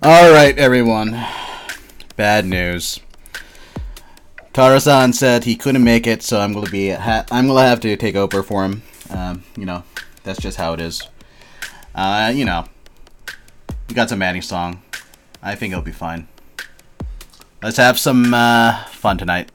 All right, everyone. Bad news. Karasan said he couldn't make it, so I'm gonna have to take over for him. That's just how it is. We got some Manny song. I think it'll be fine. Let's have some fun tonight.